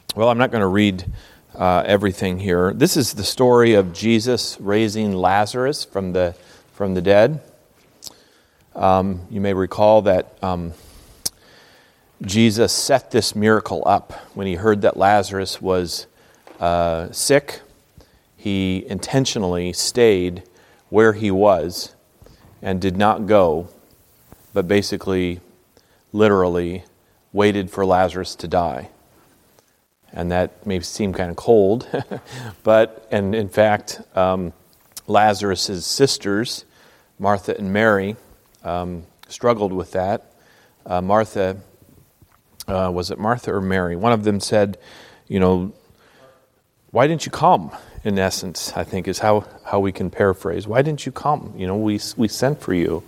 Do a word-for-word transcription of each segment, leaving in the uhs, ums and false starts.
Well, I'm not going to read uh, everything here. This is the story of Jesus raising Lazarus from the from the dead. Um, you may recall that um, Jesus set this miracle up when he heard that Lazarus was uh, sick. He intentionally stayed where he was and did not go, but basically, literally, waited for Lazarus to die. And that may seem kind of cold, but, and in fact, um, Lazarus' sisters, Martha and Mary, um, struggled with that. Uh, Martha, uh, was it Martha or Mary? One of them said, you know, why didn't you come? In essence, I think is how, how we can paraphrase. Why didn't you come? You know, we we sent for you.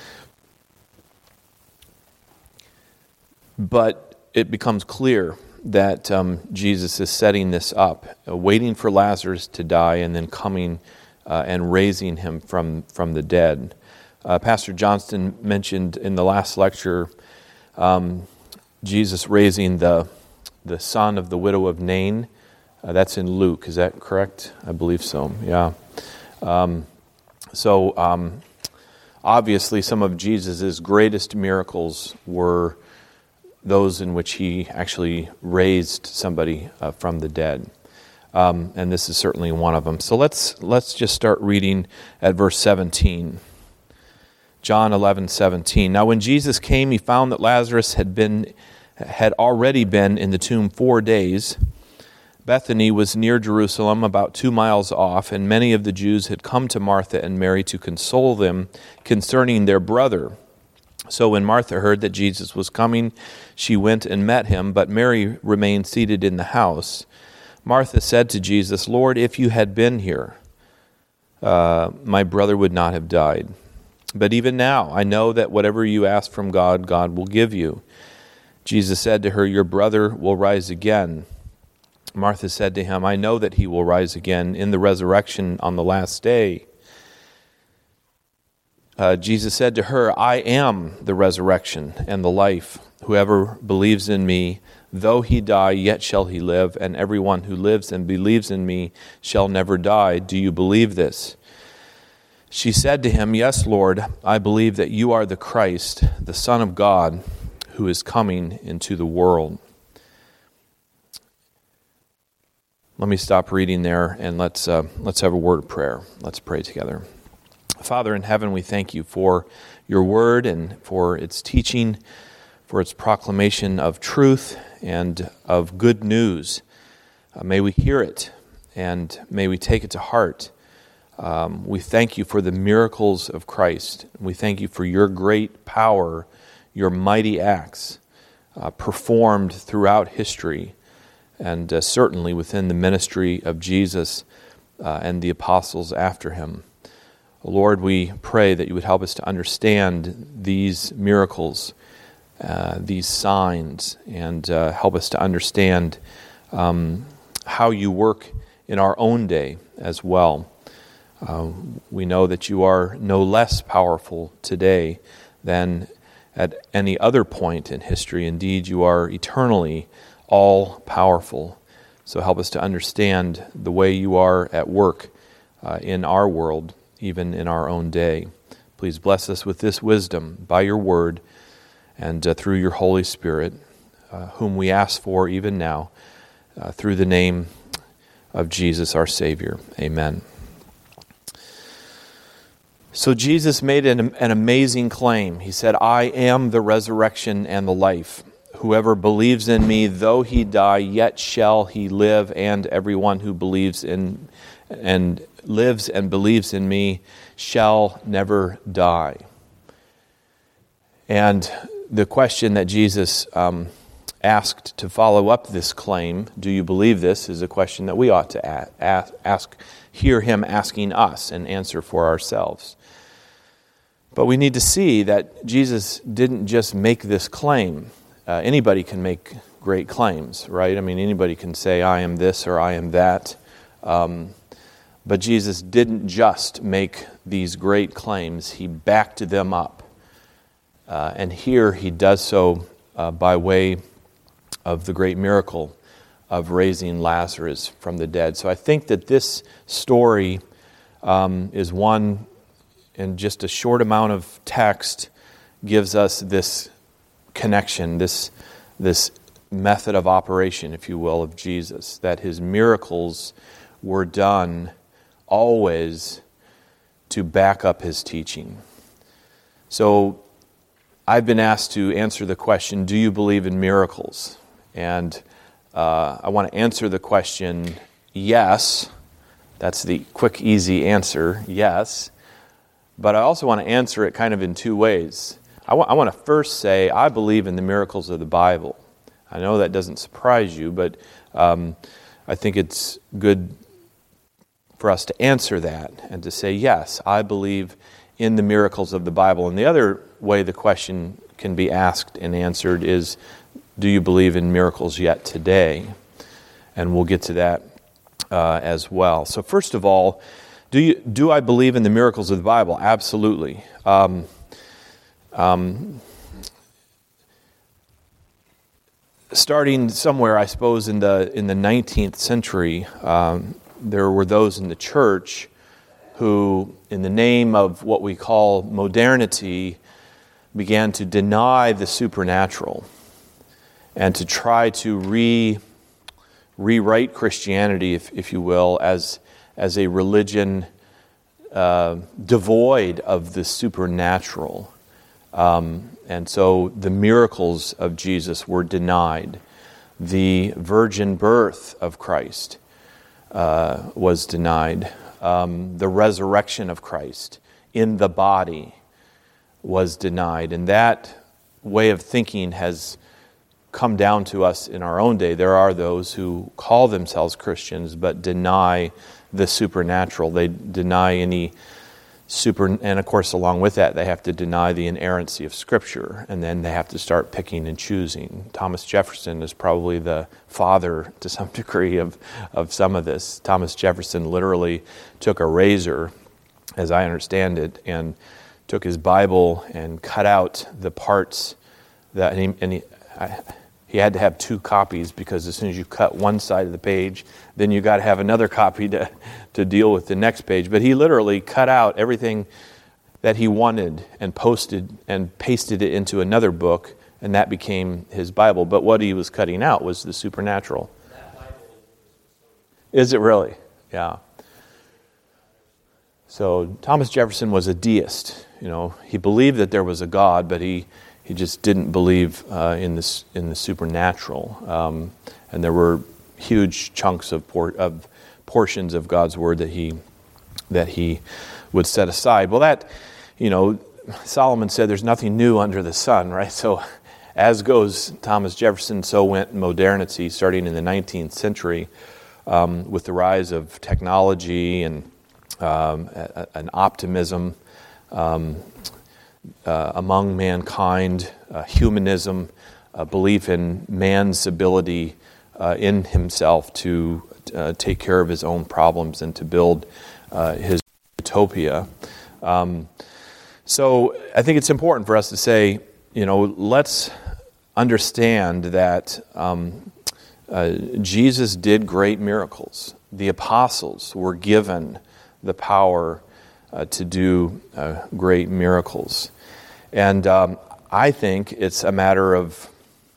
But it becomes clear that um, Jesus is setting this up, uh, waiting for Lazarus to die and then coming uh, and raising him from, from the dead. Uh, Pastor Johnston mentioned in the last lecture um, Jesus raising the the son of the widow of Nain. Uh, that's in Luke, is that correct? I believe so, yeah. Um, so um, obviously some of Jesus' greatest miracles were those in which he actually raised somebody uh, from the dead. Um, and this is certainly one of them. So let's let's just start reading at verse seventeen. John eleven seventeen. Now when Jesus came, he found that Lazarus had been had already been in the tomb four days. Bethany was near Jerusalem, about two miles off, and many of the Jews had come to Martha and Mary to console them concerning their brother. So when Martha heard that Jesus was coming, she went and met him, but Mary remained seated in the house. Martha said to Jesus, Lord, if you had been here, uh, my brother would not have died. But even now, I know that whatever you ask from God, God will give you. Jesus said to her, your brother will rise again. Martha said to him, I know that he will rise again in the resurrection on the last day. Uh, Jesus said to her, I am the resurrection and the life. Whoever believes in me, though he die, yet shall he live, and everyone who lives and believes in me shall never die. Do you believe this? She said to him, yes, Lord, I believe that you are the Christ, the Son of God, who is coming into the world. Let me stop reading there and let's uh, let's have a word of prayer. Let's pray together. Father in heaven, we thank you for your word and for its teaching, for its proclamation of truth and of good news. Uh, may we hear it and may we take it to heart. Um, we thank you for the miracles of Christ. We thank you for your great power, your mighty acts uh, performed throughout history and uh, certainly within the ministry of Jesus uh, and the apostles after him. Lord, we pray that you would help us to understand these miracles, uh, these signs, and uh, help us to understand um, how you work in our own day as well. Uh, we know that you are no less powerful today than at any other point in history. Indeed, you are eternally all-powerful. So help us to understand the way you are at work uh, in our world, even in our own day. Please bless us with this wisdom by your word and uh, through your Holy Spirit, uh, whom we ask for even now, uh, through the name of Jesus our Savior. Amen. So Jesus made an, an amazing claim. He said, I am the resurrection and the life. Whoever believes in me, though he die, yet shall he live, and everyone who believes in and lives and believes in me shall never die. And the question that Jesus um, asked to follow up this claim, do you believe this, is a question that we ought to ask, ask, hear him asking us and answer for ourselves. But we need to see that Jesus didn't just make this claim. Uh, anybody can make great claims, right? I mean, anybody can say, I am this or I am that. Um, but Jesus didn't just make these great claims. He backed them up. Uh, and here he does so uh, by way of the great miracle of raising Lazarus from the dead. So I think that this story um, is one, in just a short amount of text, gives us this connection, this this method of operation, if you will, of Jesus, that his miracles were done always to back up his teaching. So I've been asked to answer the question, do you believe in miracles? And uh, I want to answer the question, yes. That's the quick, easy answer, yes. But I also want to answer it kind of in two ways. I, w- I want to first say, I believe in the miracles of the Bible. I know that doesn't surprise you, but um, I think it's good for us to answer that and to say, yes, I believe in the miracles of the Bible. And the other way the question can be asked and answered is, do you believe in miracles yet today? And we'll get to that uh, as well. So first of all, do you do I believe in the miracles of the Bible? Absolutely. Um, um, starting somewhere, I suppose, in the in the nineteenth century, um, there were those in the church who, in the name of what we call modernity, began to deny the supernatural and to try to re rewrite Christianity, if, if you will, as as a religion uh, devoid of the supernatural. Um, and so the miracles of Jesus were denied. The virgin birth of Christ uh, was denied. Um, the resurrection of Christ in the body was denied. And that way of thinking has come down to us in our own day. There are those who call themselves Christians but deny the supernatural. They deny any super, and of course along with that they have to deny the inerrancy of Scripture, and then they have to start picking and choosing. Thomas Jefferson is probably the father to some degree of, of some of this. Thomas Jefferson literally took a razor, as I understand it, and took his Bible and cut out the parts that, and he, and he I, He had to have two copies because as soon as you cut one side of the page, then you got to have another copy to, to deal with the next page. But he literally cut out everything that he wanted and posted and pasted it into another book, and that became his Bible. But what he was cutting out was the supernatural. That Bible is it really? Yeah. So Thomas Jefferson was a deist. You know, he believed that there was a God, but he He just didn't believe uh, in this in the supernatural, um, and there were huge chunks of por- of portions of God's word that he that he would set aside. Well, that you know, Solomon said, "There's nothing new under the sun," right? So, as goes Thomas Jefferson, so went modernity, starting in the nineteenth century, um, with the rise of technology and um, a, a, an optimism. Um, Uh, among mankind, uh, humanism, uh, belief in man's ability uh, in himself to uh, take care of his own problems and to build uh, his utopia. Um, so I think it's important for us to say, you know, let's understand that um, uh, Jesus did great miracles. The apostles were given the power Uh, to do uh, great miracles. And um, I think it's a matter of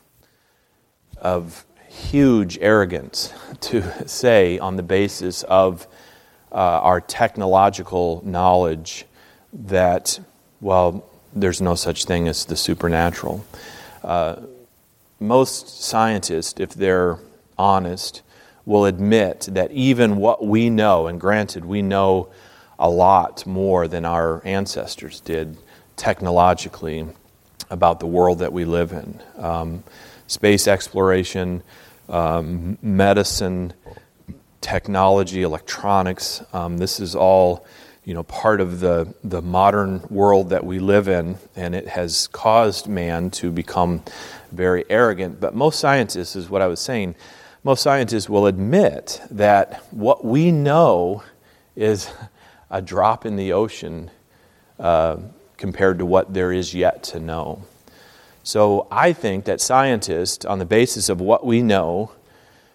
of huge arrogance to say, on the basis of uh, our technological knowledge, that, well, there's no such thing as the supernatural. Uh, most scientists, if they're honest, will admit that even what we know, and granted, we know a lot more than our ancestors did technologically about the world that we live in. Um, space exploration, um, medicine, technology, electronics, um, this is all, you know, part of the, the modern world that we live in, and it has caused man to become very arrogant. But most scientists, is what I was saying, most scientists will admit that what we know is a drop in the ocean uh, compared to what there is yet to know. So I think that scientists, on the basis of what we know,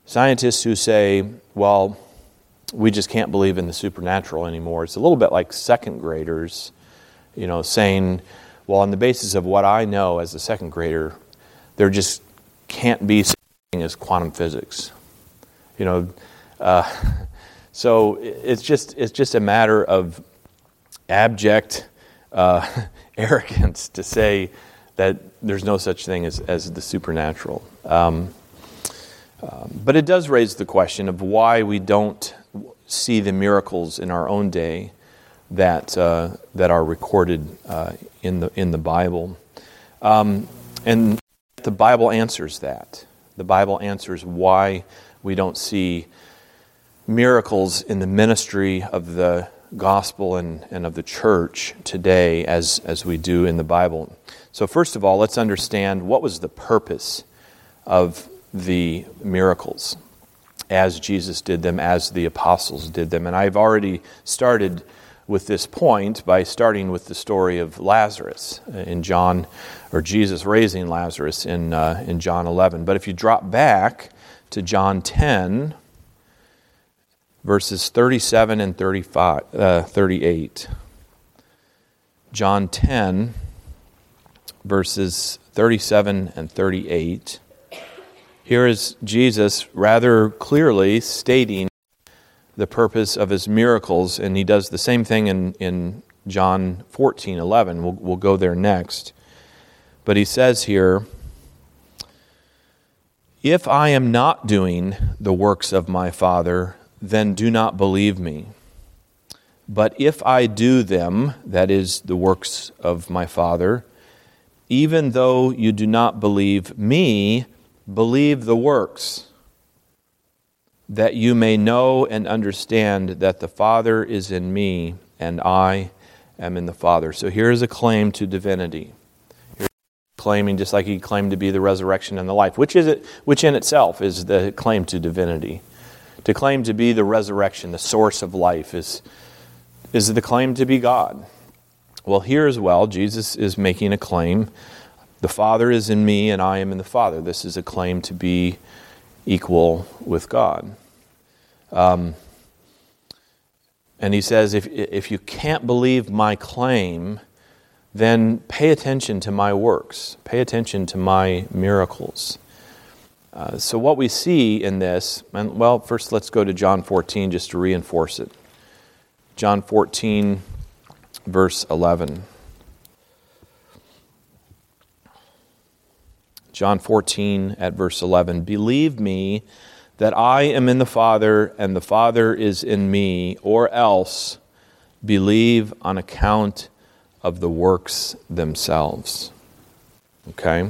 Scientists who say, well, we just can't believe in the supernatural anymore. It's a little bit like second graders, you know, saying, well, on the basis of what I know as a second grader, there just can't be such a thing as quantum physics. You know, uh, so it's just it's just a matter of abject uh, arrogance to say that there's no such thing as, as the supernatural. Um, um, but it does raise the question of why we don't see the miracles in our own day that uh, that are recorded uh, in the in the Bible, um, and the Bible answers that. The Bible answers why we don't see miracles in the ministry of the gospel and, and of the church today as, as we do in the Bible. So first of all, let's understand what was the purpose of the miracles as Jesus did them, as the apostles did them. And I've already started with this point by starting with the story of Lazarus in John, or Jesus raising Lazarus in uh, in John eleven. But if you drop back to John ten, verses thirty-seven and thirty-five, uh, thirty-eight. John ten, verses thirty-seven and thirty-eight. Here is Jesus rather clearly stating the purpose of his miracles, and he does the same thing in, in John fourteen eleven. We'll, we'll go there next. But he says here, "If I am not doing the works of my Father, then do not believe me. But if I do them," that is, the works of my Father, "even though you do not believe me, believe the works, that you may know and understand that the Father is in me, and I am in the Father." So here is a claim to divinity. Here's claiming, just like he claimed to be the resurrection and the life, which is it, which in itself is the claim to divinity. To claim to be the resurrection, the source of life, is, is the claim to be God. Well, here as well, Jesus is making a claim. The Father is in me, and I am in the Father. This is a claim to be equal with God. Um, and he says, if, if you can't believe my claim, then pay attention to my works. Pay attention to my miracles. Uh, so what we see in this, and well, first let's go to John fourteen just to reinforce it. John fourteen, verse eleven. John fourteen at verse eleven. "Believe me that I am in the Father and the Father is in me, or else believe on account of the works themselves." Okay?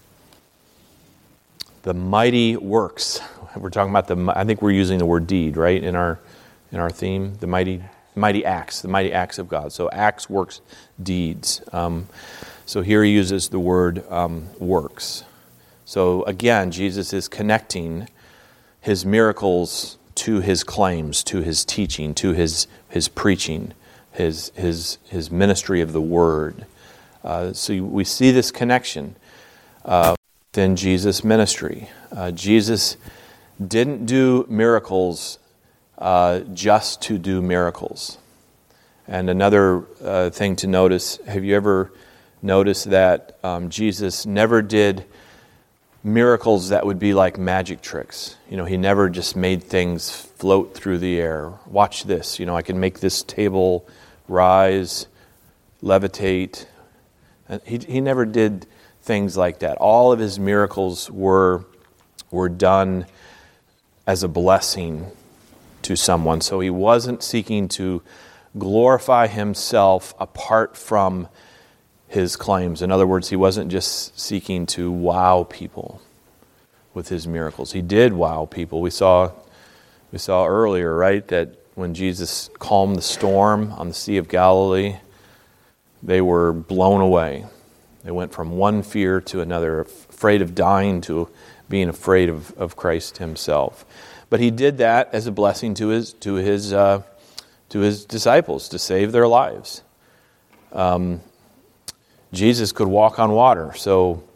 The mighty works. We're talking about the, I think we're using the word deed, right, in our in our theme. The mighty mighty acts, the mighty acts of God. So acts, works, deeds. Um, so here he uses the word um, works. So again, Jesus is connecting his miracles to his claims, to his teaching, to his his preaching, his his his ministry of the word. Uh, so we see this connection uh, within Jesus' ministry. Uh, Jesus didn't do miracles uh, just to do miracles. And another uh, thing to notice: have you ever noticed that um, Jesus never did miracles that would be like magic tricks? You know, he never just made things float through the air. Watch this. You know, I can make this table rise, levitate. And he he never did things like that. All of his miracles were were done as a blessing to someone. So he wasn't seeking to glorify himself apart from his claims. In other words, he wasn't just seeking to wow people with his miracles. He did wow people. We saw we saw earlier, right, that when Jesus calmed the storm on the Sea of Galilee, they were blown away. They went from one fear to another, afraid of dying to being afraid of, of Christ himself. But he did that as a blessing to his to his uh, to his disciples, to save their lives. Um, Jesus could walk on water, so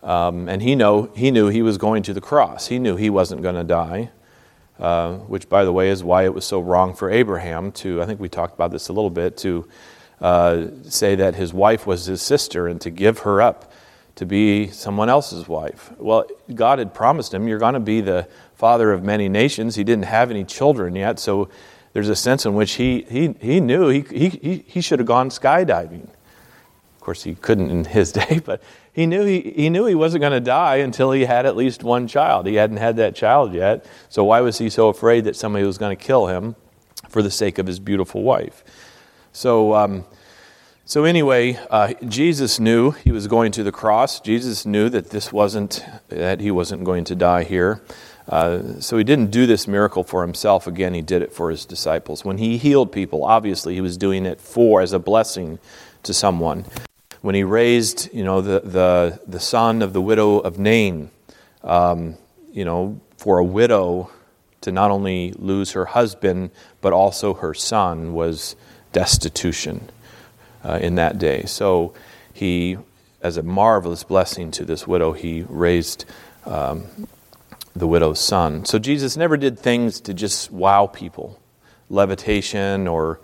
Um, and he know he knew he was going to the cross. He knew he wasn't going to die, uh, which, by the way, is why it was so wrong for Abraham to, I think we talked about this a little bit, to uh, say that his wife was his sister and to give her up to be someone else's wife. Well, God had promised him, you're going to be the father of many nations. He didn't have any children yet, so there's a sense in which he he he knew he he he should have gone skydiving. Of course, he couldn't in his day, but he knew he he knew he wasn't going to die until he had at least one child. He hadn't had that child yet, so why was he so afraid that somebody was going to kill him for the sake of his beautiful wife? So. Um, So anyway, uh, Jesus knew he was going to the cross. Jesus knew that this wasn't, that he wasn't going to die here. Uh, so he didn't do this miracle for himself. Again, he did it for his disciples. When he healed people, obviously he was doing it for, as a blessing to someone. When he raised, you know, the the, the son of the widow of Nain, um, you know, for a widow to not only lose her husband, but also her son was destitution. Uh, in that day. So he, as a marvelous blessing to this widow, he raised um, the widow's son. So Jesus never did things to just wow people. Levitation or,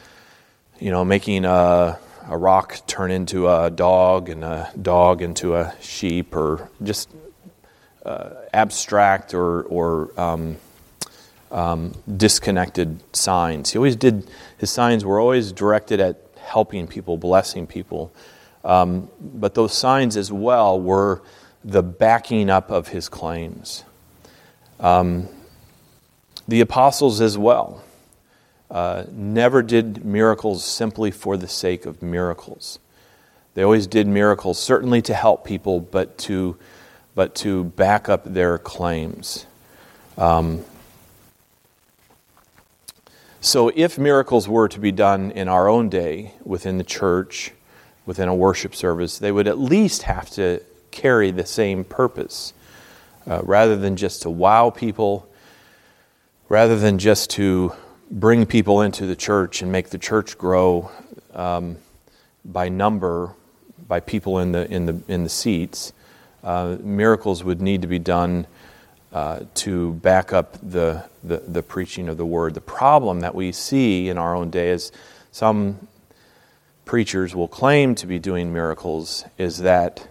you know, making a, a rock turn into a dog and a dog into a sheep, or just uh, abstract or, or um, um, disconnected signs. He always did, his signs were always directed at helping people, blessing people. Um, but those signs as well were the backing up of his claims. Um, the apostles as well uh, never did miracles simply for the sake of miracles. They always did miracles certainly to help people, but to but to back up their claims. Um, So if miracles were to be done in our own day, within the church, within a worship service, they would at least have to carry the same purpose. Uh, rather than just to wow people, rather than just to bring people into the church and make the church grow um, by number, by people in the in the in the seats, uh, miracles would need to be done Uh, to back up the, the, the preaching of the word. The problem that we see in our own day is some preachers will claim to be doing miracles is that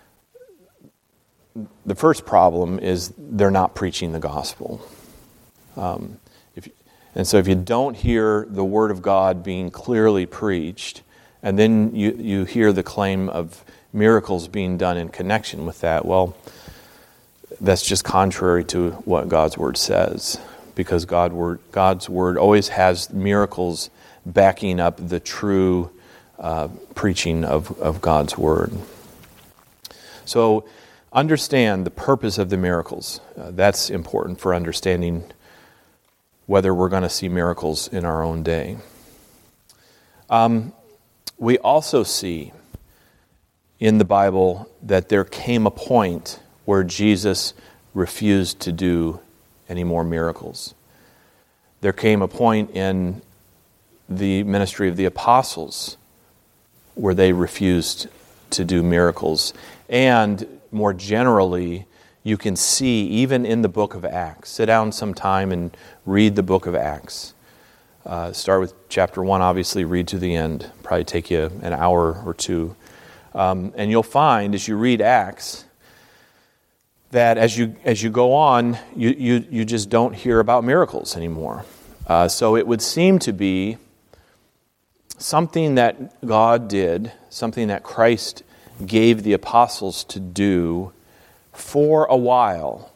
the first problem is they're not preaching the gospel. Um, if, and so if you don't hear the word of God being clearly preached, and then you, you hear the claim of miracles being done in connection with that, well, that's just contrary to what God's Word says, because God word, God's Word always has miracles backing up the true uh, preaching of, of God's Word. So understand the purpose of the miracles. Uh, that's important for understanding whether we're going to see miracles in our own day. Um, we also see in the Bible that there came a point where Jesus refused to do any more miracles. There came a point in the ministry of the apostles where they refused to do miracles. And more generally, you can see even in the book of Acts. Sit down sometime and read the book of Acts. Uh, start with chapter one, obviously, read to the end. Probably take you an hour or two. Um, and you'll find as you read Acts that as you as you go on, you you, you just don't hear about miracles anymore. Uh, so it would seem to be something that God did, something that Christ gave the apostles to do for a while,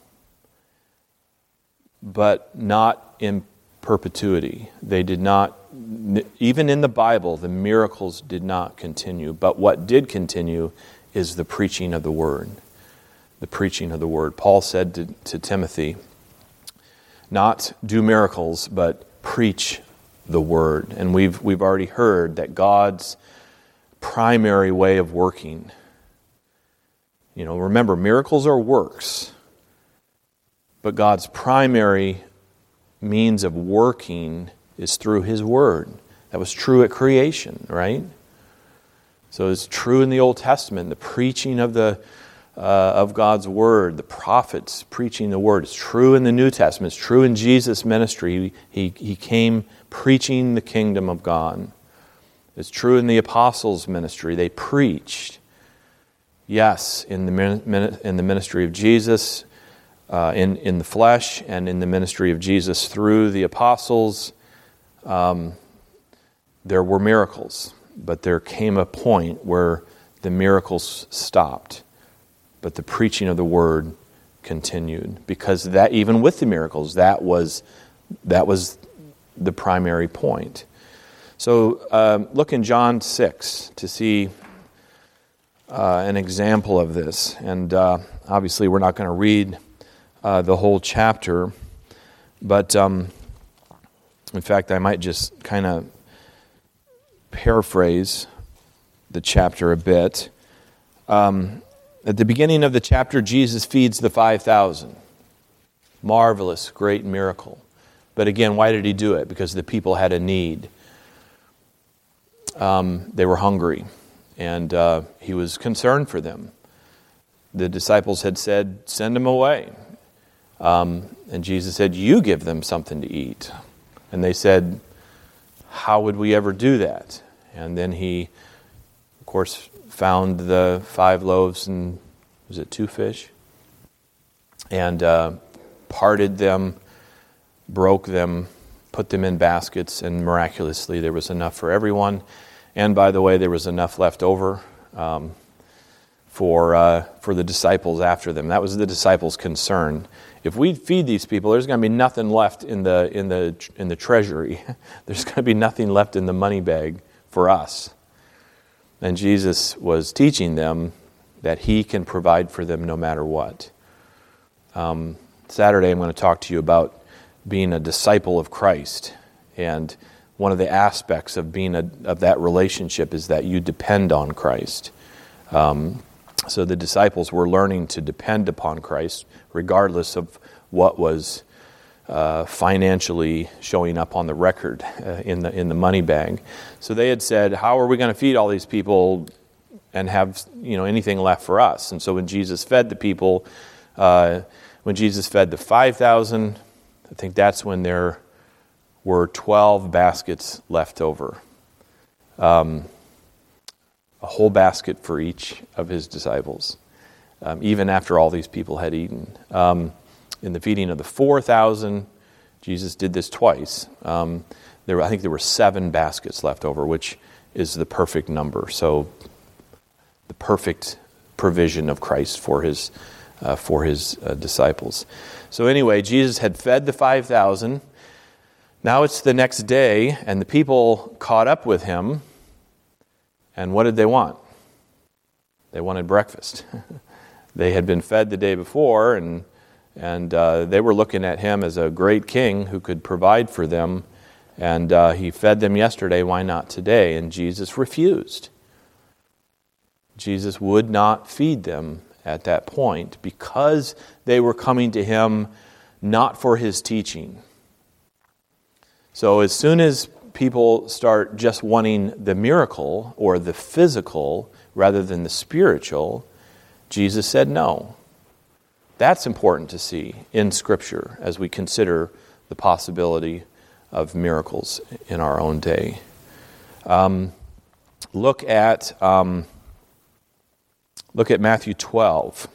but not in perpetuity. They did not, even in the Bible, the miracles did not continue. But what did continue is the preaching of the word. The preaching of the word. Paul said to, to Timothy, not do miracles, but preach the word. And we've we've already heard that God's primary way of working, you know, remember, miracles are works, but God's primary means of working is through His word. That was true at creation, right? So it's true in the Old Testament, the preaching of the uh, of God's Word, the prophets preaching the Word. It's true in the New Testament. It's true in Jesus' ministry. He, he came preaching the kingdom of God. It's true in the apostles' ministry. They preached. Yes, in the in the ministry of Jesus, uh, in, in the flesh, and in the ministry of Jesus through the apostles, um, there were miracles. But there came a point where the miracles stopped, but the preaching of the word continued. Because that, even with the miracles, that was that was the primary point. So uh, look in John six to see uh, an example of this. And uh, obviously we're not going to read uh, the whole chapter, but um, in fact I might just kind of paraphrase the chapter a bit. Um, at the beginning of the chapter, Jesus feeds the five thousand. Marvelous, great miracle. But again, why did he do it? Because the people had a need. Um, they were hungry, and uh, he was concerned for them. The disciples had said, send them away. Um, and Jesus said, you give them something to eat. And they said, how would we ever do that? And then he, of course, found the five loaves and, was it two fish? And uh, parted them, broke them, put them in baskets, and miraculously there was enough for everyone. And by the way, there was enough left over um, for uh, for the disciples after them. That was the disciples' concern. If we feed these people, there's going to be nothing left in the in the in the treasury. There's going to be nothing left in the money bag for us. And Jesus was teaching them that he can provide for them no matter what. Um, Saturday, I'm going to talk to you about being a disciple of Christ, and one of the aspects of being a, of that relationship is that you depend on Christ. Um, so the disciples were learning to depend upon Christ, regardless of what was uh, financially showing up on the record uh, in the in the money bag. So they had said, "How are we going to feed all these people and have you know anything left for us?" And so when Jesus fed the people, uh, when Jesus fed the five thousand. I think that's when there were twelve baskets left over. Um, a whole basket for each of his disciples, um, even after all these people had eaten. Um, in the feeding of the four thousand, Jesus did this twice. Um, there, I think there were seven baskets left over, which is the perfect number. So the perfect provision of Christ for his uh, for his uh, disciples. So anyway, Jesus had fed the five thousand. Now it's the next day, and the people caught up with him. And what did they want? They wanted breakfast. They had been fed the day before, and and uh, they were looking at him as a great king who could provide for them. And uh, he fed them yesterday, why not today? And Jesus refused. Jesus would not feed them at that point because they were coming to him not for his teaching. So as soon as people start just wanting the miracle or the physical rather than the spiritual, Jesus said no. That's important to see in Scripture as we consider the possibility of miracles in our own day. Um, look at um, look at Matthew twelve.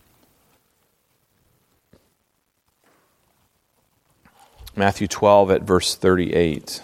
Matthew twelve at verse thirty-eight.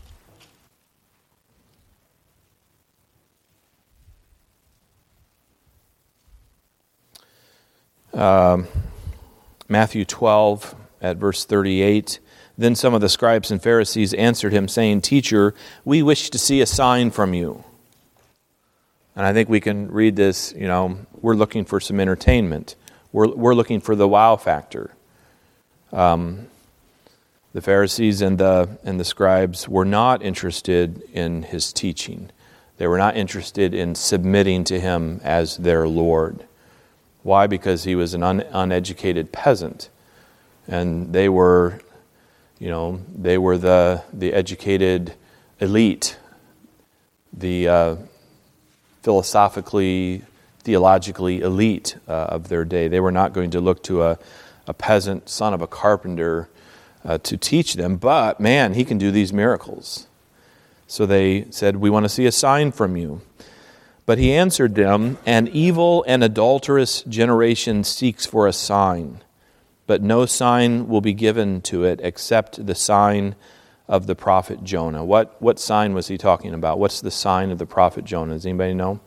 Um, Matthew twelve at verse thirty-eight. Then some of the scribes and Pharisees answered him, saying, "Teacher, we wish to see a sign from you." And I think we can read this, you know, we're looking for some entertainment. We're we're looking for the wow factor. Um, the Pharisees and the and the scribes were not interested in his teaching. They were not interested in submitting to him as their Lord. Why? Because he was an un, uneducated peasant, and they were, you know, they were the the educated elite, the uh, philosophically theologically elite uh, of their day. They were not going to look to a, a peasant son of a carpenter uh, to teach them, but man, he can do these miracles. So they said, we want to see a sign from you. But he answered them, an evil and adulterous generation seeks for a sign, but no sign will be given to it except the sign of the prophet Jonah. What, what sign was he talking about? What's the sign of the prophet Jonah? Does anybody know?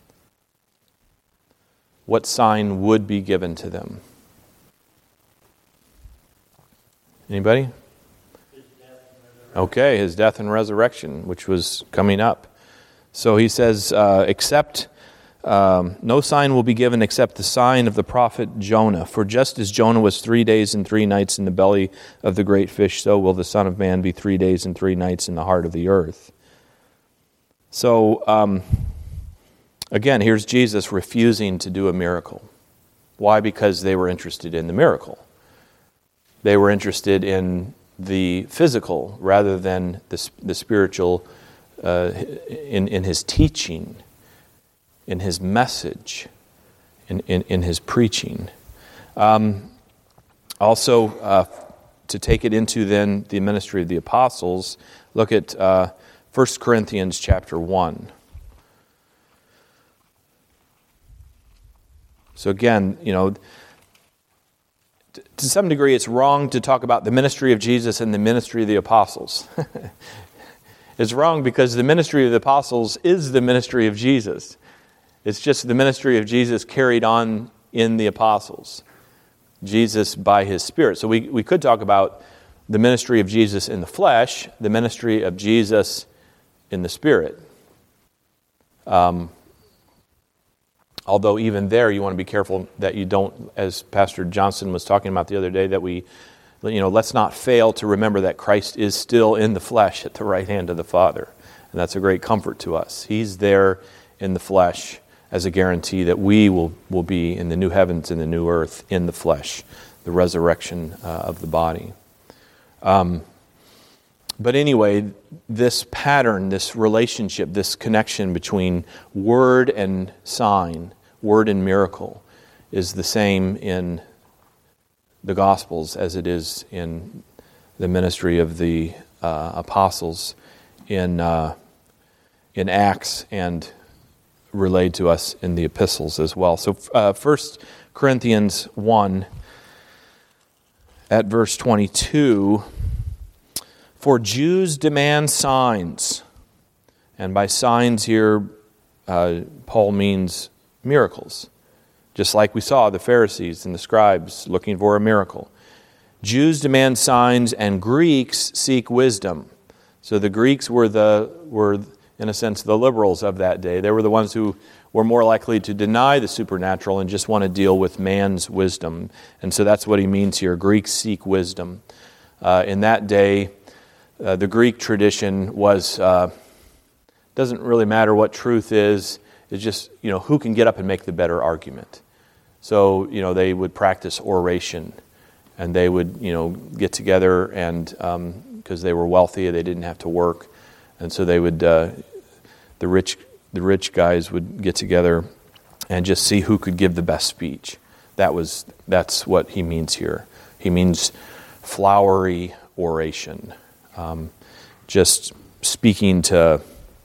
What sign would be given to them? Anybody? Okay, his death and resurrection, which was coming up. So he says, uh, except, um, no sign will be given except the sign of the prophet Jonah. For just as Jonah was three days and three nights in the belly of the great fish, so will the Son of Man be three days and three nights in the heart of the earth. So, um, again, here's Jesus refusing to do a miracle. Why? Because they were interested in the miracle. They were interested in the physical rather than the, the spiritual uh, in, in his teaching, in his message, in, in, in his preaching. Um, also, uh, to take it into then the ministry of the apostles, look at uh, First Corinthians chapter one. So again, you know, to some degree it's wrong to talk about the ministry of Jesus and the ministry of the apostles. It's wrong because the ministry of the apostles is the ministry of Jesus. It's just the ministry of Jesus carried on in the apostles. Jesus by his Spirit. So we, we could talk about the ministry of Jesus in the flesh, the ministry of Jesus in the Spirit. Um, although even there you want to be careful that you don't, as Pastor Johnson was talking about the other day, that we, you know, let's not fail to remember that Christ is still in the flesh at the right hand of the Father. And that's a great comfort to us. He's there in the flesh as a guarantee that we will, will be in the new heavens and the new earth in the flesh, the resurrection uh, of the body. Um, but anyway, this pattern, this relationship, this connection between word and sign, word and miracle, is the same in the Gospels as it is in the ministry of the uh, apostles in uh, in Acts and relayed to us in the epistles as well. So uh, First Corinthians one at verse twenty-two, for Jews demand signs, and by signs here uh, Paul means miracles. Just like we saw the Pharisees and the scribes looking for a miracle. Jews demand signs and Greeks seek wisdom. So the Greeks were the were in a sense the liberals of that day. They were the ones who were more likely to deny the supernatural and just want to deal with man's wisdom. And so that's what he means here. Greeks seek wisdom. Uh, in that day, uh, the Greek tradition was uh, doesn't really matter what truth is. It's just, you know, who can get up and make the better argument. So, you know, they would practice oration, and they would, you know, get together, and because um, they were wealthy, they didn't have to work, and so they would, uh, the rich, the rich guys would get together and just see who could give the best speech. That was, that's what he means here. He means flowery oration, um, just speaking to.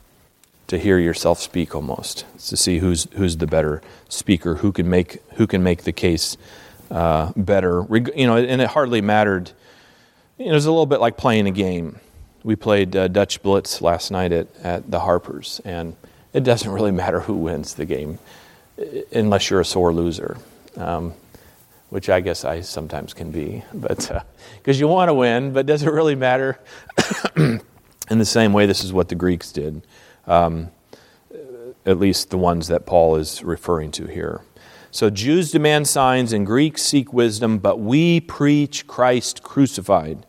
to hear yourself speak almost, it's to see who's who's the better speaker, who can make who can make the case uh, better. You know, and it hardly mattered. You know, it was a little bit like playing a game. We played uh, Dutch Blitz last night at, at the Harpers, and it doesn't really matter who wins the game, unless you're a sore loser, um, which I guess I sometimes can be. But because uh, you want to win, but does it really matter? In the same way, this is what the Greeks did. Um, at least the ones that Paul is referring to here. So Jews demand signs and Greeks seek wisdom, but we preach Christ crucified.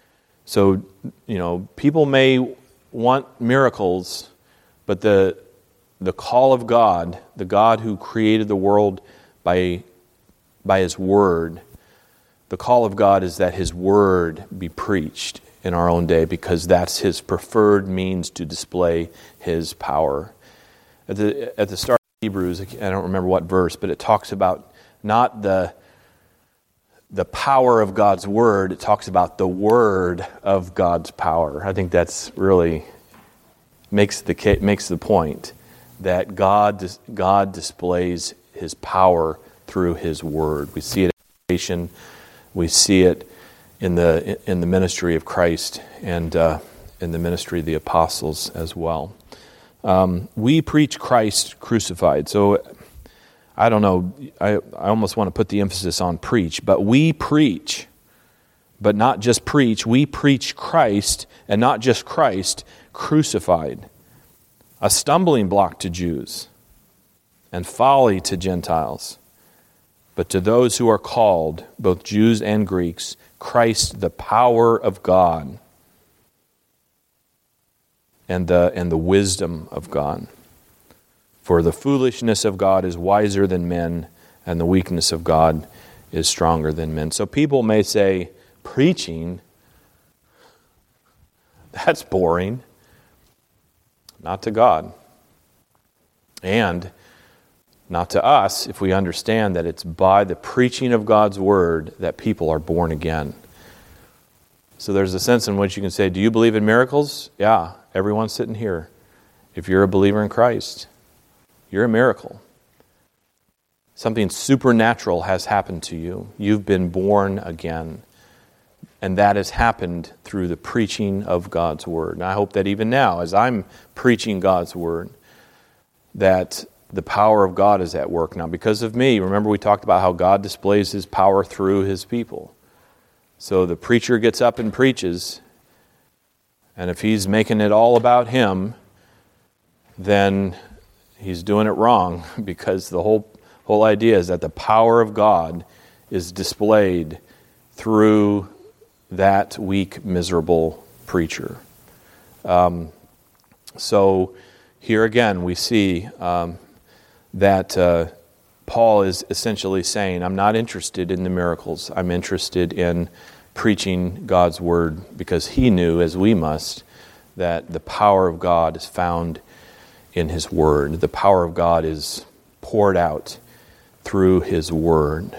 So, you know, people may want miracles, but the the call of God, the God who created the world by by His Word, the call of God is that His Word be preached in our own day, because that's His preferred means to display His power. At the at the start Hebrews, I don't remember what verse, but it talks about not the the power of God's word, it talks about the word of God's power. I think that's really makes the makes the point that God God displays his power through his word. We see it in creation, we see it in the in the ministry of Christ, and uh, in the ministry of the apostles as well. Um, we preach Christ crucified. So I don't know, I, I almost want to put the emphasis on preach, but we preach, but not just preach, we preach Christ, and not just Christ, crucified. A stumbling block to Jews, and folly to Gentiles. But to those who are called, both Jews and Greeks, Christ, the power of God, and the and the wisdom of God. For the foolishness of God is wiser than men, and the weakness of God is stronger than men. So people may say, preaching, that's boring. Not to God. And not to us, if we understand that it's by the preaching of God's word that people are born again. So there's a sense in which you can say, do you believe in miracles? Yeah, everyone sitting here. If you're a believer in Christ, you're a miracle. Something supernatural has happened to you. You've been born again. And that has happened through the preaching of God's word. And I hope that even now, as I'm preaching God's word, that the power of God is at work now. Because of me, remember we talked about how God displays his power through his people. So the preacher gets up and preaches, and if he's making it all about him, then he's doing it wrong, because the whole whole idea is that the power of God is displayed through that weak, miserable preacher. Um, so here again we see um, that uh, Paul is essentially saying, I'm not interested in the miracles. I'm interested in preaching God's word, because he knew, as we must, that the power of God is found in his word. The power of God is poured out through his word.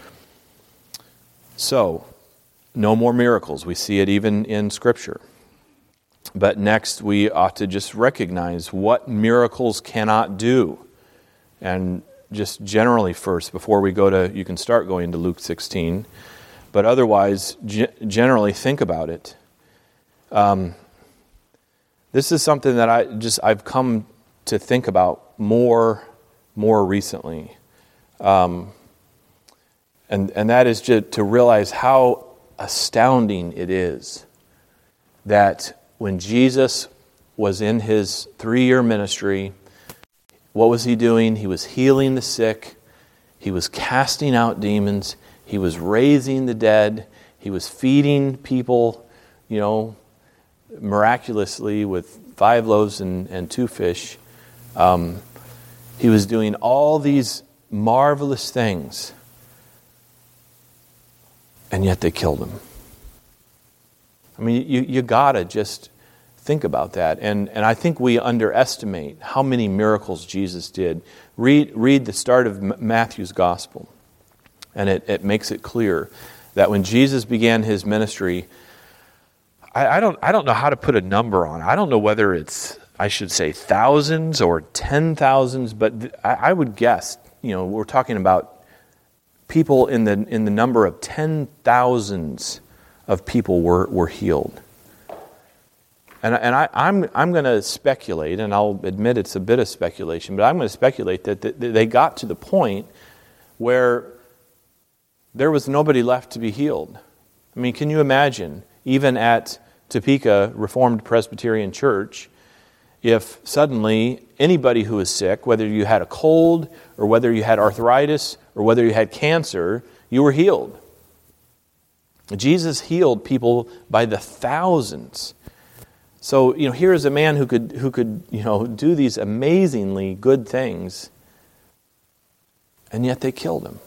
So, no more miracles. We see it even in Scripture. But next, we ought to just recognize what miracles cannot do. And just generally first, before we go to, you can start going to Luke sixteen, but otherwise, g- generally think about it. Um, this is something that I just I've come to think about more, more recently, um, and and that is just to realize how astounding it is that when Jesus was in his three-year ministry, what was he doing? He was healing the sick. He was casting out demons. He was raising the dead. He was feeding people, you know, miraculously with five loaves and, and two fish. Um, he was doing all these marvelous things. And yet they killed him. I mean, you, you gotta just think about that. And, and I think we underestimate how many miracles Jesus did. Read, read the start of Matthew's gospel. And it, it makes it clear that when Jesus began his ministry, I, I don't I don't know how to put a number on it. I don't know whether it's, I should say, thousands or ten thousands, but th- I, I would guess, you know, we're talking about people in the in the number of ten thousands of people were, were healed. And, and I, I'm I'm going to speculate, and I'll admit it's a bit of speculation, but I'm going to speculate that, that they got to the point where there was nobody left to be healed. I mean, can you imagine, even at Topeka Reformed Presbyterian Church, if suddenly anybody who was sick, whether you had a cold or whether you had arthritis or whether you had cancer, you were healed. Jesus healed people by the thousands. So, you know, here is a man who could who could, you know, do these amazingly good things, and yet they killed him.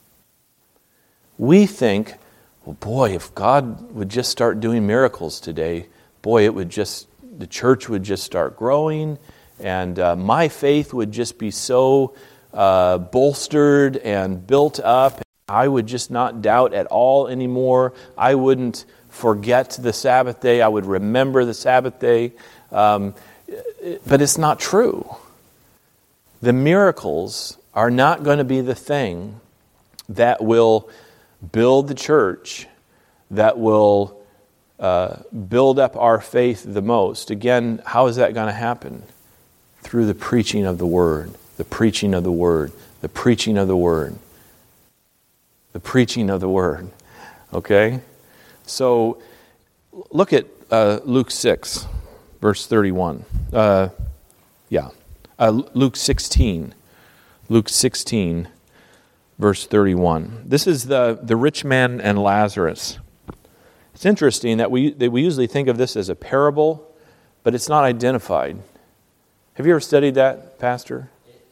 We think, well, boy, if God would just start doing miracles today, boy, it would just the church would just start growing, and uh, my faith would just be so uh, bolstered and built up. I would just not doubt at all anymore. I wouldn't forget the Sabbath day. I would remember the Sabbath day. Um, but it's not true. The miracles are not going to be the thing that will build the church, that will uh, build up our faith the most. Again, how is that going to happen? Through the preaching of the Word, the preaching of the Word, the preaching of the Word, the preaching of the Word. Okay? So, look at uh, Luke six, verse thirty-one. Uh, yeah. Uh, Luke sixteen. Luke sixteen, verse thirty-one. This is the, the rich man and Lazarus. It's interesting that we that we usually think of this as a parable, but it's not identified. Have you ever studied that, Pastor?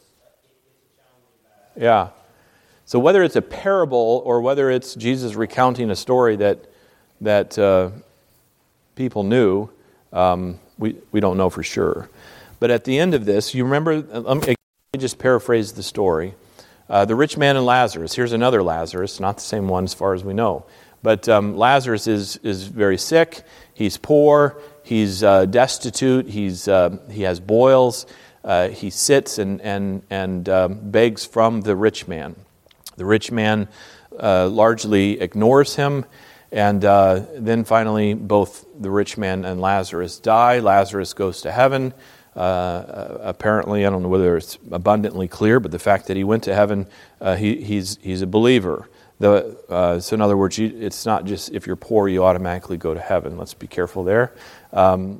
Yeah. So whether it's a parable or whether it's Jesus recounting a story that that uh, people knew, um, we we don't know for sure. But at the end of this, you remember, let me just paraphrase the story. Uh, the rich man and Lazarus. Here's another Lazarus, not the same one as far as we know. But um, Lazarus is is very sick. He's poor. He's uh, destitute. He's uh, he has boils. Uh, he sits and and and um, begs from the rich man. The rich man uh, largely ignores him, and uh, then finally, both the rich man and Lazarus die. Lazarus goes to heaven. Uh, apparently, I don't know whether it's abundantly clear, but the fact that he went to heaven, uh, he, he's he's a believer. The, uh, so in other words, you, it's not just if you're poor, you automatically go to heaven. Let's be careful there. Um,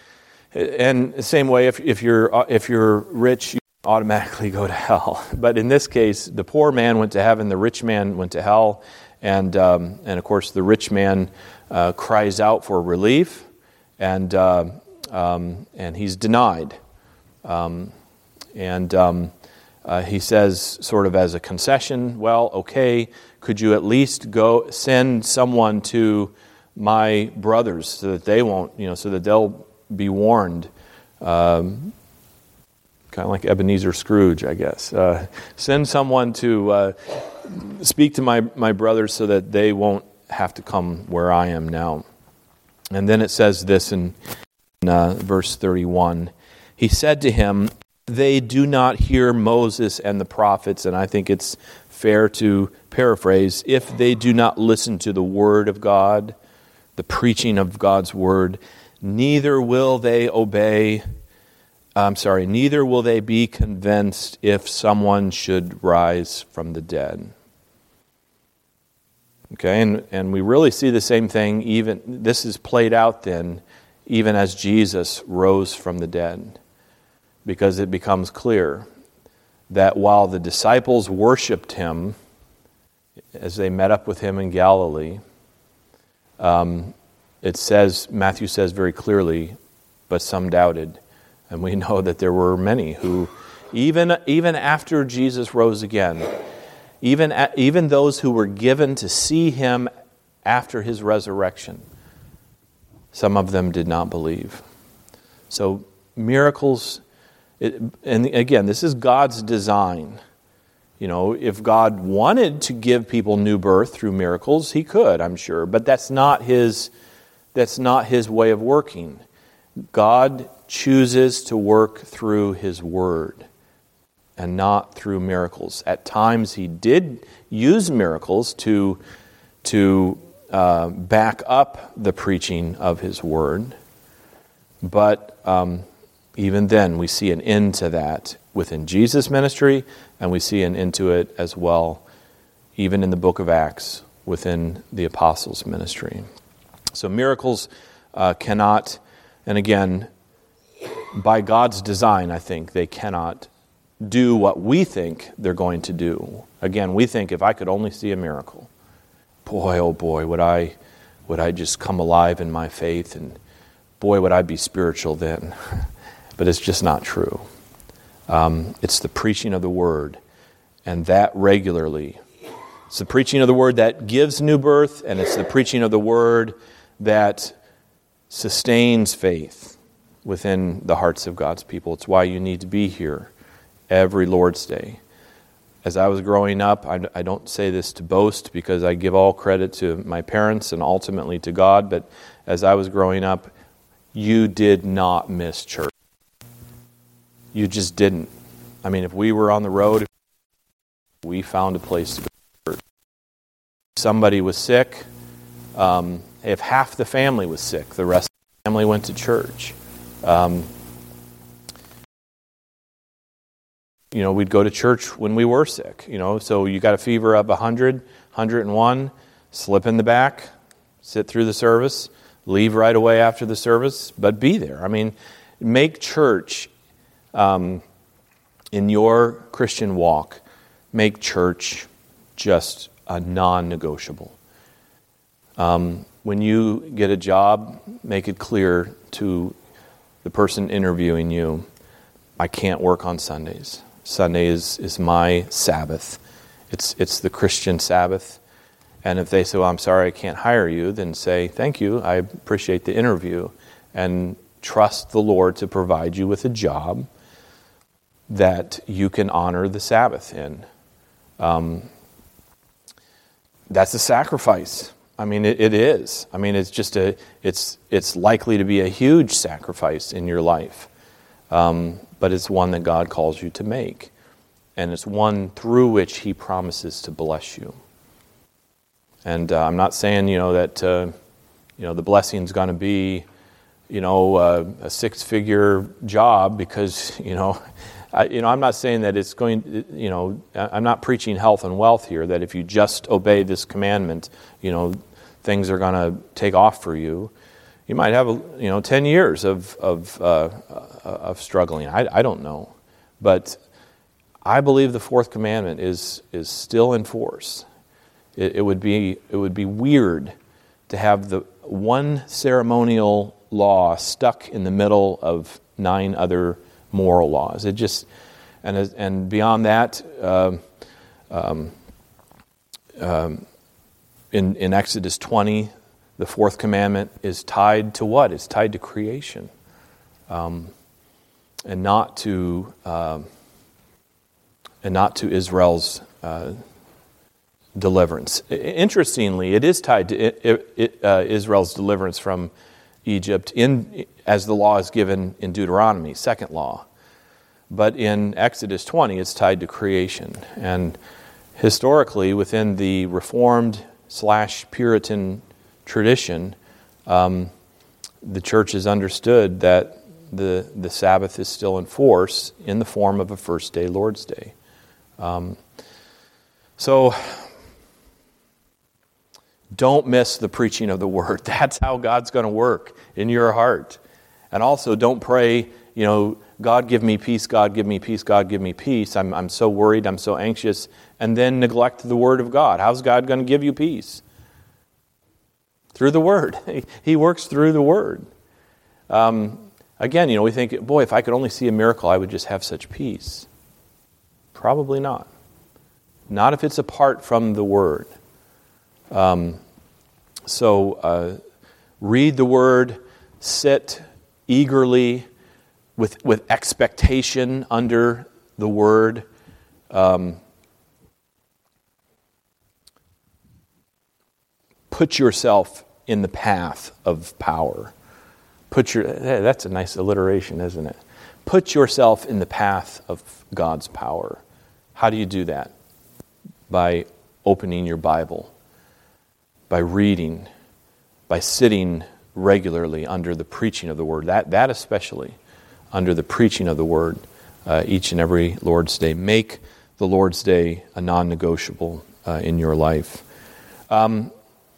and the same way, if, if you're if you're rich, you automatically go to hell. But in this case, the poor man went to heaven, the rich man went to hell, and um, and of course, the rich man uh, cries out for relief, and uh, um, and he's denied, um, and um, uh, he says, sort of as a concession, well, okay. Could you at least go send someone to my brothers so that they won't, you know, so that they'll be warned? Um, kind of like Ebenezer Scrooge, I guess. Uh, send someone to uh, speak to my, my brothers so that they won't have to come where I am now. And then it says this in, in uh, verse thirty-one. He said to him, they do not hear Moses and the prophets, and I think it's fair to paraphrase, if they do not listen to the word of God, the preaching of God's word, neither will they obey, I'm sorry, neither will they be convinced if someone should rise from the dead. Okay, and, and we really see the same thing, even, this is played out then, even as Jesus rose from the dead. Because it becomes clear that while the disciples worshipped him as they met up with him in Galilee, um, it says, Matthew says very clearly, but some doubted. And we know that there were many who, even, even after Jesus rose again, even, even those who were given to see him after his resurrection, some of them did not believe. So miracles... It, and again, this is God's design. You know, if God wanted to give people new birth through miracles, he could, I'm sure. But that's not his, that's not his way of working. God chooses to work through his word and not through miracles. At times he did use miracles to, to uh, back up the preaching of his word. But... Um, Even then, we see an end to that within Jesus' ministry, and we see an end to it as well, even in the book of Acts, within the apostles' ministry. So miracles uh, cannot, and again, by God's design, I think, they cannot do what we think they're going to do. Again, we think if I could only see a miracle, boy, oh boy, would I, would I just come alive in my faith, and boy, would I be spiritual then. But it's just not true. Um, it's the preaching of the word, and that regularly. It's the preaching of the word that gives new birth, and it's the preaching of the word that sustains faith. within the hearts of God's people. It's why you need to be here every Lord's Day. As I was growing up, I, I don't say this to boast because I give all credit to my parents and ultimately to God, but as I was growing up, you did not miss church. You just didn't. I mean, if we were on the road, we found a place to go to church. If somebody was sick, um, if half the family was sick, the rest of the family went to church. Um, you know, we'd go to church when we were sick, you know, so you got a fever of one hundred, one hundred one, slip in the back, sit through the service, leave right away after the service, but be there. I mean, make church, um, in your Christian walk, make church just a non-negotiable. Um, when you get a job, make it clear to the person interviewing you, I can't work on Sundays. Sunday is, is my Sabbath. It's it's the Christian Sabbath. And if they say, well, I'm sorry, I can't hire you, then say, thank you, I appreciate the interview, and trust the Lord to provide you with a job that you can honor the Sabbath in. Um, that's a sacrifice. I mean, it, it is. I mean, it's just a, it's it's likely to be a huge sacrifice in your life. Um, but it's one that God calls you to make. And it's one through which He promises to bless you. And uh, I'm not saying, you know, that, uh, you know, the blessing's going to be, you know, uh, a six-figure job because, you know, I, you know, I'm not saying that it's going, you know, I'm not preaching health and wealth here, that if you just obey this commandment, you know, things are going to take off for you. You might have, you know, ten years of of uh, of struggling. I, I don't know, but I believe the fourth commandment is is still in force. It, it would be it would be weird to have the one ceremonial law stuck in the middle of nine other moral laws. It just and and beyond that, um, um, um, in in Exodus twenty. The fourth commandment is tied to what? It's tied to creation, um, and not to uh, and not to Israel's uh, deliverance. Interestingly, it is tied to it, it, uh, Israel's deliverance from Egypt, in as the law is given in Deuteronomy, second law. But in Exodus twenty, it's tied to creation, and historically, within the Reformed slash Puritan tradition, um, the church has understood that the the Sabbath is still in force in the form of a first day Lord's Day. Um, so don't miss the preaching of the word. That's how God's going to work in your heart. And also don't pray, you know, God give me peace, God give me peace, God give me peace. I'm I'm so worried, I'm so anxious, and then neglect the word of God. How's God going to give you peace? Through the Word. He works through the Word. Um, again, you know, we think, boy, if I could only see a miracle, I would just have such peace. Probably not. Not if it's apart from the Word. Um, so, uh, read the Word, sit eagerly with with expectation under the Word. Um, put yourself in the path of power. Put your hey, that's a nice alliteration, isn't it? Put yourself in the path of God's power. How do you do that? By opening your Bible, by reading, by sitting regularly under the preaching of the Word. That that especially, under the preaching of the Word, uh, each and every Lord's Day. Make the Lord's Day a non-negotiable uh, in your life. Um,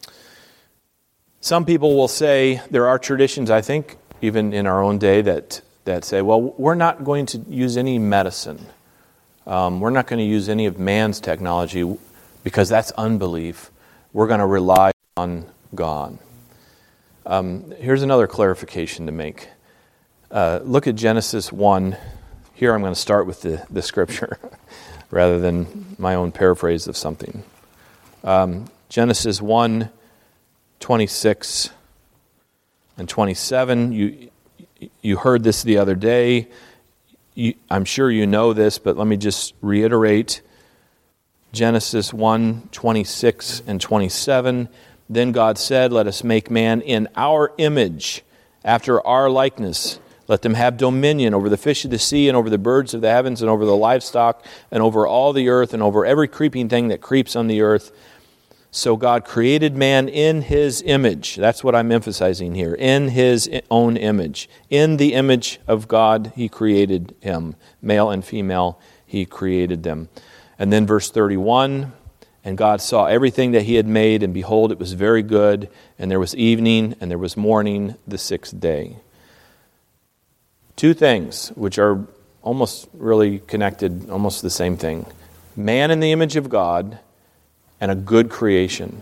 Some people will say, there are traditions, I think, even in our own day, that, that say, well, we're not going to use any medicine. Um, we're not going to use any of man's technology because that's unbelief. We're going to rely on God. Um, here's another clarification to make. Uh, look at Genesis one. Here I'm going to start with the, the scripture rather than my own paraphrase of something. Um, Genesis one, twenty-six and twenty-seven, you you heard this the other day. You, I'm sure you know this, but let me just reiterate. Genesis one, twenty-six and twenty-seven. Then God said, let us make man in our image, after our likeness. Let them have dominion over the fish of the sea and over the birds of the heavens and over the livestock and over all the earth and over every creeping thing that creeps on the earth. So God created man in His image. That's what I'm emphasizing here. In His own image. In the image of God, He created him. Male and female, He created them. And then verse thirty-one, and God saw everything that He had made, and behold, it was very good. And there was evening, and there was morning, the sixth day. Two things which are almost really connected, almost the same thing. Man in the image of God and a good creation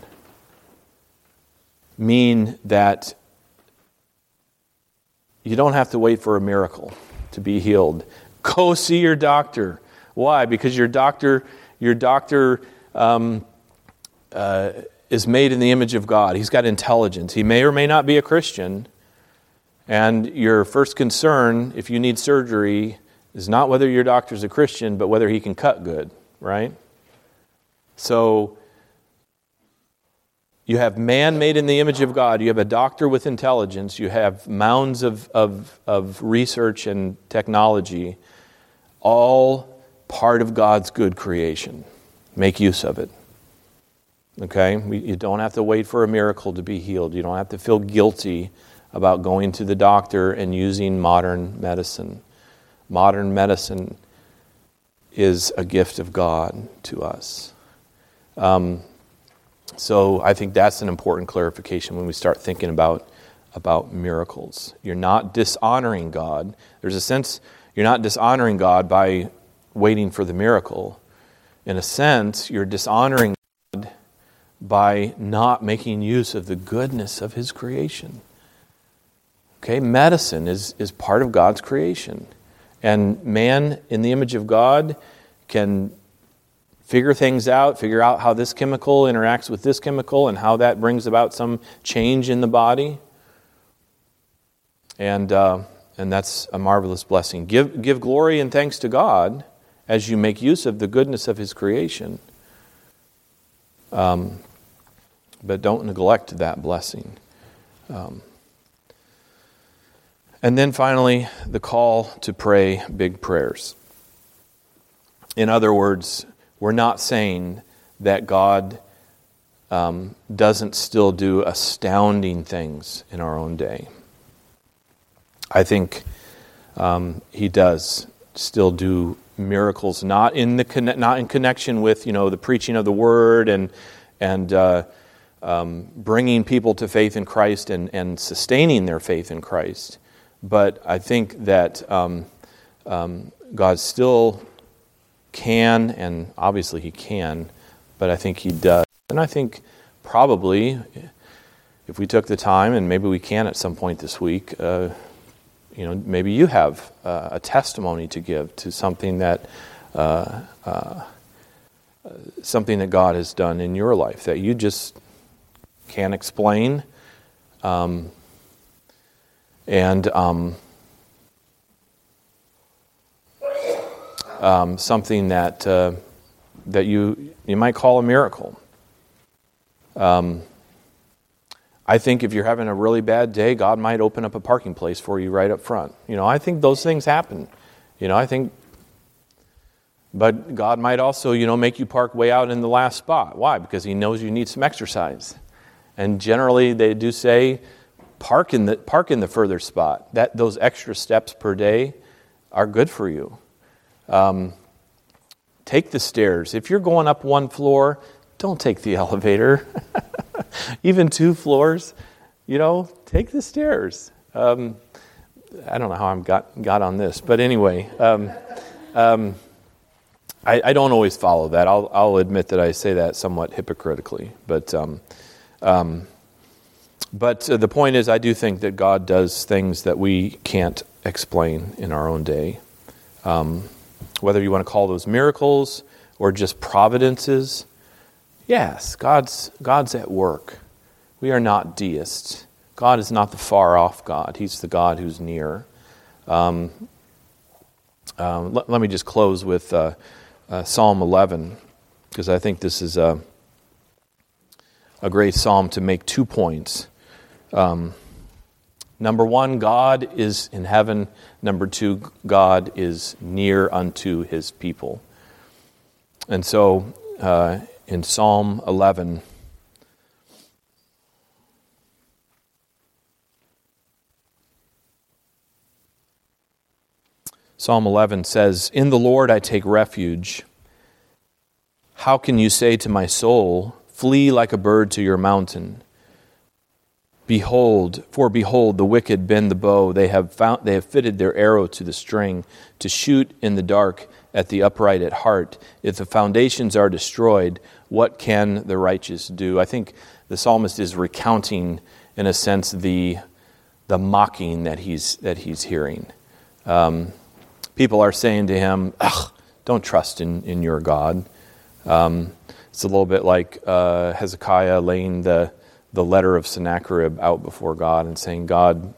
mean that you don't have to wait for a miracle to be healed. Go see your doctor. Why? Because your doctor, your doctor um, uh, is made in the image of God. He's got intelligence. He may or may not be a Christian. And your first concern, if you need surgery, is not whether your doctor's a Christian, but whether he can cut good, right? So, you have man made in the image of God. You have a doctor with intelligence. You have mounds of, of, of research and technology, all part of God's good creation. Make use of it. Okay? We, you don't have to wait for a miracle to be healed. You don't have to feel guilty about going to the doctor and using modern medicine. Modern medicine is a gift of God to us. Um, so I think that's an important clarification when we start thinking about, about miracles. You're not dishonoring God. There's a sense you're not dishonoring God by waiting for the miracle. In a sense, you're dishonoring God by not making use of the goodness of His creation. Okay, medicine is, is part of God's creation. And man, in the image of God, can figure things out, figure out how this chemical interacts with this chemical and how that brings about some change in the body. And uh, and that's a marvelous blessing. Give, give glory and thanks to God as you make use of the goodness of His creation. Um, but don't neglect that blessing. Um, And then finally, the call to pray big prayers. In other words, we're not saying that God um, doesn't still do astounding things in our own day. I think um, He does still do miracles, not in the conne- not in connection with you know the preaching of the Word and and uh, um, bringing people to faith in Christ and, and sustaining their faith in Christ. But I think that um, um, God still can, and obviously He can, but I think He does. And I think probably, if we took the time, and maybe we can at some point this week, uh, you know, maybe you have uh, a testimony to give to something that uh, uh, something that God has done in your life that you just can't explain. Um, And um, um, something that uh, that you you might call a miracle. Um, I think if you're having a really bad day, God might open up a parking place for you right up front. You know, I think those things happen. You know, I think, but God might also, you know, make you park way out in the last spot. Why? Because He knows you need some exercise. And generally, they do say, Park in the park in the further spot. That those extra steps per day are good for you. Um, take the stairs. If you're going up one floor, don't take the elevator. Even two floors, you know, take the stairs. Um, I don't know how I got got on this, but anyway, um, um, I, I don't always follow that. I'll I'll admit that I say that somewhat hypocritically, but. Um, um, But uh, the point is, I do think that God does things that we can't explain in our own day. Um, whether you want to call those miracles or just providences, yes, God's God's at work. We are not deists. God is not the far-off God. He's the God who's near. Um, um, let, let me just close with uh, uh, Psalm eleven, because I think this is a, a great psalm to make two points. Um, number one, God is in heaven. Number two, God is near unto his people. And so uh, in Psalm eleven, Psalm eleven says, "In the Lord I take refuge. How can you say to my soul, flee like a bird to your mountain? Behold, for behold, the wicked bend the bow. They have found, they have fitted their arrow to the string, to shoot in the dark at the upright at heart. If the foundations are destroyed, what can the righteous do?" I think the psalmist is recounting, in a sense, the the mocking that he's that he's hearing. Um, people are saying to him, "Ugh, don't trust in, in your God." Um, it's a little bit like uh, Hezekiah laying the the letter of Sennacherib out before God and saying, "God,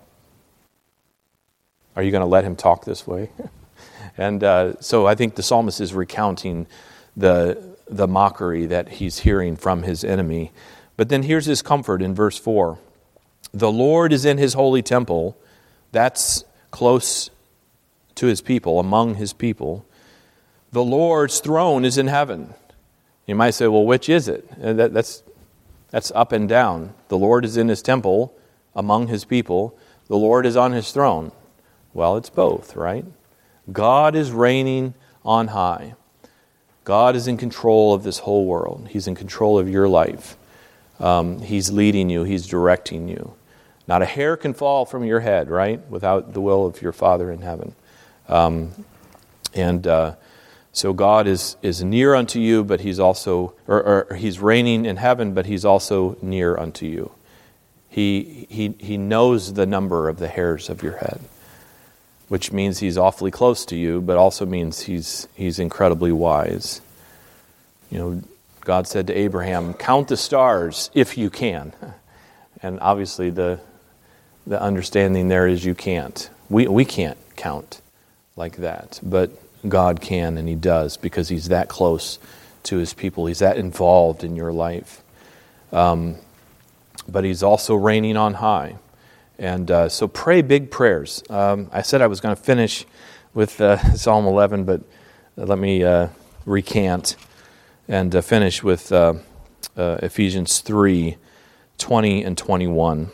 are you going to let him talk this way?" And uh, so I think the psalmist is recounting the the mockery that he's hearing from his enemy. But then here's his comfort in verse four. The Lord is in his holy temple. That's close to his people, among his people. The Lord's throne is in heaven. You might say, well, which is it? And that, that's that's up and down. The Lord is in his temple, among his people. The Lord is on his throne. Well, it's both, right? God is reigning on high. God is in control of this whole world. He's in control of your life. Um, he's leading you. He's directing you. Not a hair can fall from your head, right, without the will of your Father in heaven. Um, and uh, so God is is near unto you, but He's also, or, or He's reigning in heaven, but He's also near unto you. He he he knows the number of the hairs of your head, which means He's awfully close to you, but also means He's He's incredibly wise. You know, God said to Abraham, "Count the stars if you can," and obviously the the understanding there is you can't. We we can't count like that, but God can, and He does, because He's that close to His people. He's that involved in your life. Um, but He's also reigning on high. And uh, so pray big prayers. Um, I said I was going to finish with uh, Psalm eleven, but let me uh, recant and uh, finish with uh, uh, Ephesians three, twenty and twenty-one.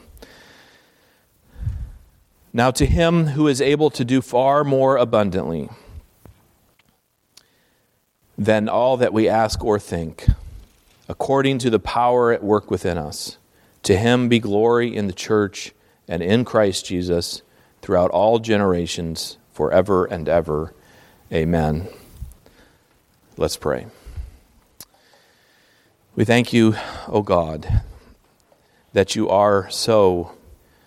Now to Him who is able to do far more abundantly than all that we ask or think, according to the power at work within us, to Him be glory in the church and in Christ Jesus throughout all generations, forever and ever. Amen. Let's pray. We thank you, O God, that you are so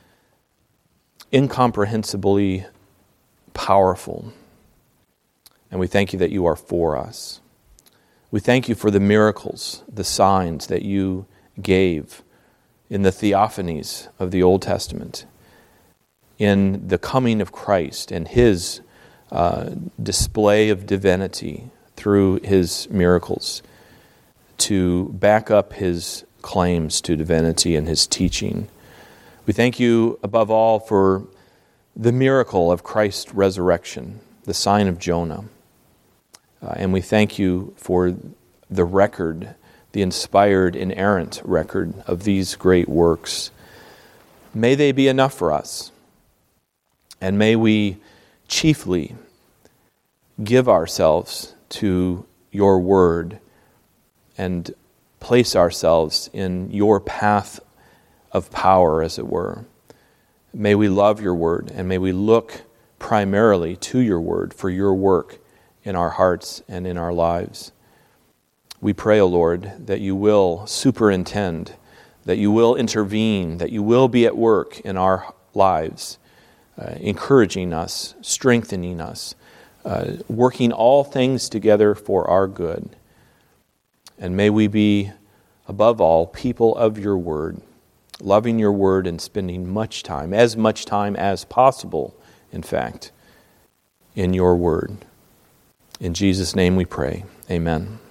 incomprehensibly powerful. And we thank you that you are for us. We thank you for the miracles, the signs that you gave in the theophanies of the Old Testament, in the coming of Christ and His uh, display of divinity through His miracles to back up His claims to divinity and His teaching. We thank you above all for the miracle of Christ's resurrection, the sign of Jonah. Uh, and we thank you for the record, the inspired, inerrant record of these great works. May they be enough for us. And may we chiefly give ourselves to your word and place ourselves in your path of power, as it were. May we love your word, and may we look primarily to your word for your work in our hearts and in our lives. We pray, O Lord, that you will superintend, that you will intervene, that you will be at work in our lives, uh, encouraging us, strengthening us, uh, working all things together for our good. And may we be, above all, people of your word, loving your word and spending much time, as much time as possible, in fact, in your word. In Jesus' name we pray. Amen.